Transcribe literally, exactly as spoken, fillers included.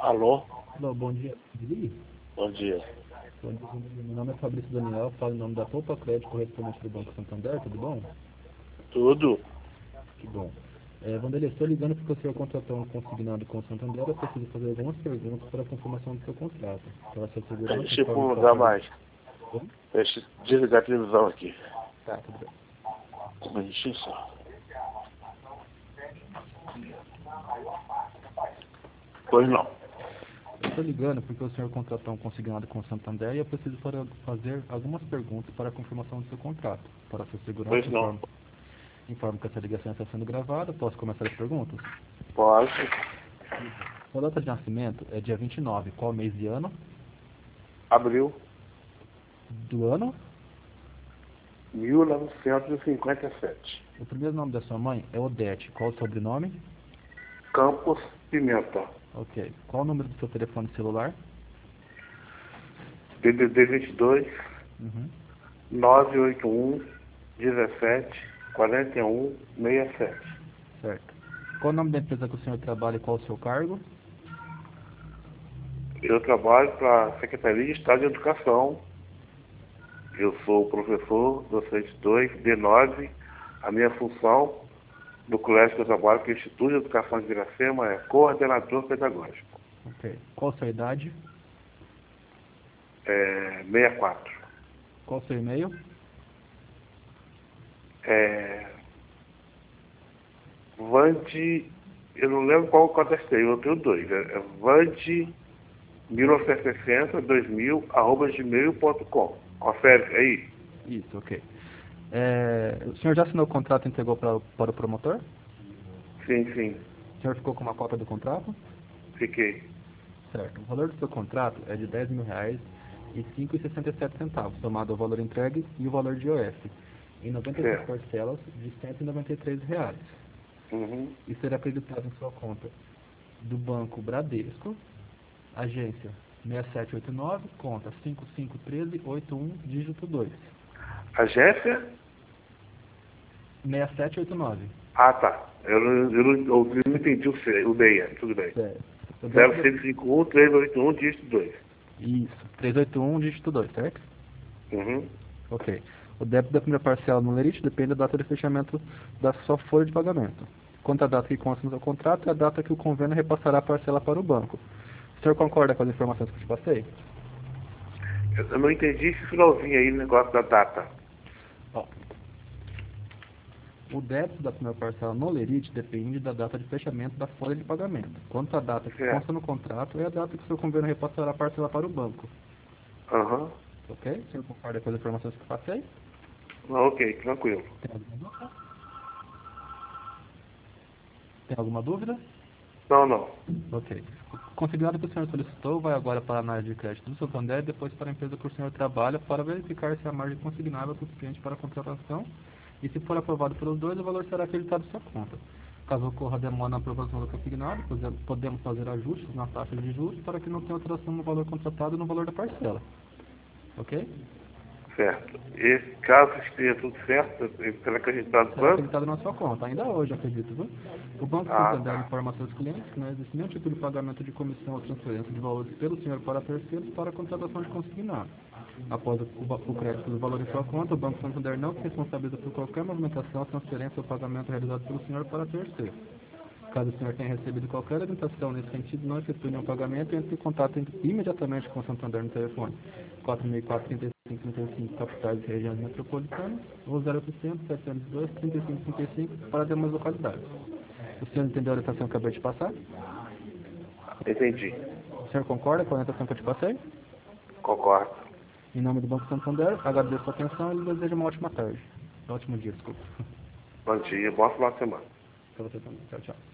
Alô? Alô, bom dia. Dili? Bom dia. Bom dia. Meu nome é Fabrício Daniel, falo em nome da Poupa Crédito, correspondente do Banco Santander, tudo bom? Tudo? Que bom. É, Vanderlei, estou ligando porque o senhor contratou um consignado com o Santander, eu preciso fazer algumas perguntas para a confirmação do seu contrato. Para sua segurança, Deixa eu informe qual incomodar foi o... mais. Deixa eu desligar a televisão aqui. Tá, tudo bem. Um minutinho só. Pois não. Eu estou ligando porque o senhor contratou um consignado com o Santander e eu preciso para fazer algumas perguntas para a confirmação do seu contrato. Para sua segurança, Pois não. informe, informe que essa ligação está sendo gravada. Posso começar as perguntas? Pode. Sua data de nascimento é dia vinte e nove. Qual mês e ano? Abril Do ano? mil novecentos e cinquenta e sete. O primeiro nome da sua mãe é Odete. Qual o sobrenome? Campos Pimenta. Ok. Qual o número do seu telefone celular? D D D vinte e dois, Uhum. nove oito um, dezessete, quarenta e um, sessenta e sete. Certo. Qual o nome da empresa que o senhor trabalha e qual o seu cargo? Eu trabalho para a Secretaria de Estado de Educação. Eu sou professor docente dois, D nove. A minha função no colégio que eu trabalho, que é o Instituto de Educação de Iracema, é coordenador pedagógico. Ok. Qual a sua idade? É sessenta e quatro. Qual o seu e-mail? É, Vande, eu não lembro qual eu contestei, eu tenho dois. É, é Vande mil novecentos e sessenta, dois mil, arroba gmail ponto com. Confere aí? Isso, ok. É, o senhor já assinou o contrato e entregou para, para o promotor? Sim, sim, O senhor ficou com uma cópia do contrato? fiquei. Certo. O valor do seu contrato é de dez mil reais e cinco reais e sessenta e sete centavos, somado ao valor entregue e o valor de I O F, em noventa e seis Certo. parcelas de cento e noventa e três reais. Uhum. E será acreditado em sua conta do Banco Bradesco, agência seis sete oito nove, conta cinco cinco um três oito um, dígito dois. Agência? seis sete oito nove. Ah, tá. Eu não, eu não, eu não entendi o, C, o D I, tudo bem. Certo. O zero débito cinco cinco um, três oito um, dígito dois. Isso, trezentos e oitenta e um, dígito dois, certo? Uhum. Ok. O débito da primeira parcela no lerite depende da data de fechamento da sua folha de pagamento. Quanto à data que consta no seu contrato, é a data que o convênio repassará a parcela para o banco. O senhor concorda com as informações que eu te passei? Eu, eu não entendi esse finalzinho aí, o negócio da data. Ó, o débito da primeira parcela no lerite depende da data de fechamento da folha de pagamento. Quanto à data que Certo. consta no contrato, é a data que o seu convênio repassará a parcela para o banco. Aham. Ok? O senhor concorda com as informações que eu passei? Ah, ok, tranquilo. Tem alguma dúvida? Tem alguma dúvida? Não, não. Ok. O consignado que o senhor solicitou vai agora para a análise de crédito do Santander e depois para a empresa que o senhor trabalha para verificar se a margem consignável é suficiente para a contratação e, se for aprovado pelos dois, o valor será acreditado em sua conta. Caso ocorra demora na aprovação do consignado, podemos fazer ajustes na taxa de juros para que não tenha alteração no valor contratado e no valor da parcela. Ok? Certo. E caso esteja tudo certo, será que a gente está do Será banco? acreditado na sua conta, ainda hoje, acredito, viu? O Banco Ah, Santander tá. informa a seus clientes que não existe nenhum tipo de pagamento de comissão ou transferência de valores pelo senhor para terceiros para a contratação de consignado. Após o, o crédito do valor em sua conta, o Banco Santander não se responsabiliza por qualquer movimentação, transferência ou pagamento realizado pelo senhor para terceiro. Caso o senhor tenha recebido qualquer orientação nesse sentido, não efetue nenhum pagamento e entre em contato imediatamente com o Santander no telefone quatro seis quatro, trinta e cinco, trinta e cinco, capitais e regiões metropolitanas, ou zero oitocentos, setecentos e dois, trinta e cinco, trinta e cinco para demais localidades. O senhor entendeu a orientação que eu acabei de passar? Entendi. O senhor concorda com a orientação que eu te passei? Concordo. Em nome do Banco Santander, agradeço a atenção e lhe desejo uma ótima tarde. Um ótimo dia, desculpa. Bom dia, bom final de semana. Para você também. Tchau, tchau.